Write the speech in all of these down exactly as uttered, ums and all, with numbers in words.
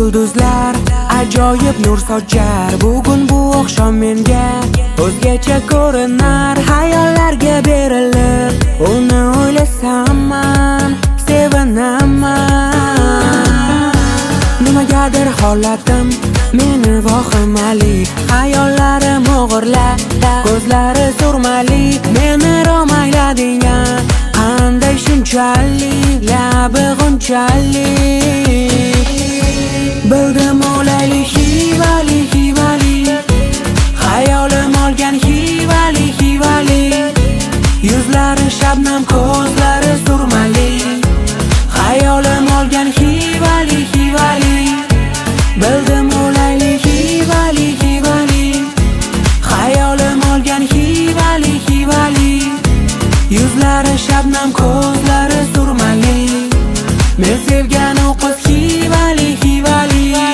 yulduzlar ajoyib nur sochar. Bugun bu oqshom menga o'zgacha ko'rinar. Hayollarga berilib uni o'ylasamman, sevinaman. Nimagadir holatim meni vahimali, hayollarim o'g'irlab, ko'zlari surmali. Meni romayladigan qanday shunchalik, labi g'unchalik. Bildim o'laylik hivali hivali, hayolim olgan hivali hivali. Yuzlari shabnam, ko'zlari surmali, hayolim olgan hivali hivali. Bildim o'laylik hivali hivali, hayolim olgan hivali hivali. Yuzlari shabnam, ko'zlari surmali, men sevgan o qiz hivali hivali.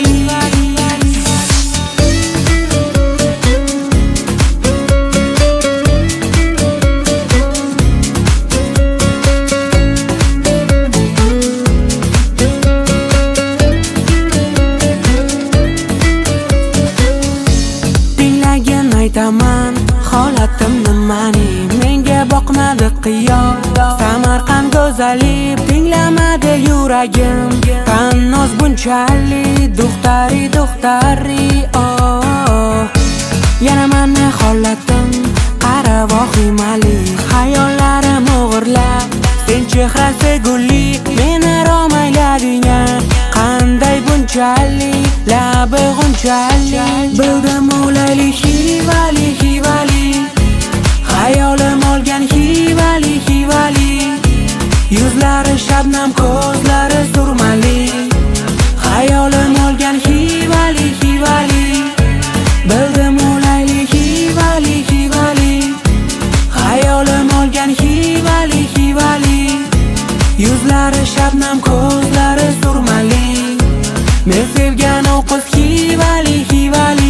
Tinglagan aytaman holatim nimani, menga boqmadi qiyos Samarqand go'zali. Tinglamadi yuragim qannoz bunchalik, duxtari duxtari oh. Yana meni holatim qara vahimali, hayollarim o'g'irlab, sen chehrasi gulli. Meni romayladigan qanday bunchalik, labi g'unchalik. Bildim o'laylik hivali hivali, hayolim olgan hivali hivali. Yuzlari shabnam, ko'zlari surmali, hayolim olgan hivali hivali. Bildim o'laylik hivali hivali, hayolim olgan hivali hivali. Yuzlari shabnam, ko'zlari surmali, men sevgan o qiz hivali hivali.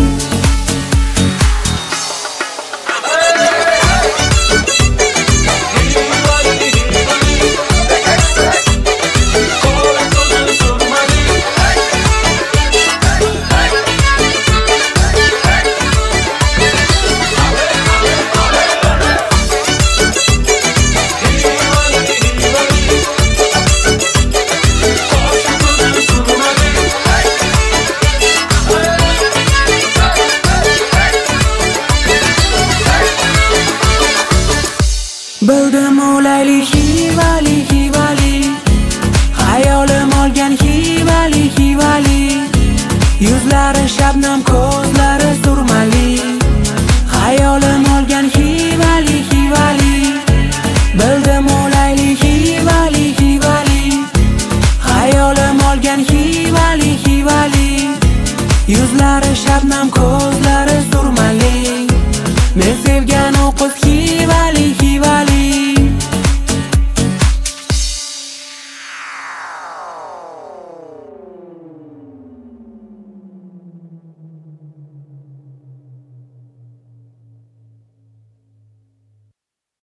Bildim o'laylik hivali hivali, hayolim olgan hivali hivali. Yuzlari shabnam, ko'zlari surmali, hayolim olgan hivali hivali. Bildim o'laylik hivali hivali, hayolim olgan hivali hivali. Yuzlari shabnam, ko'zlari surmali, men sevgan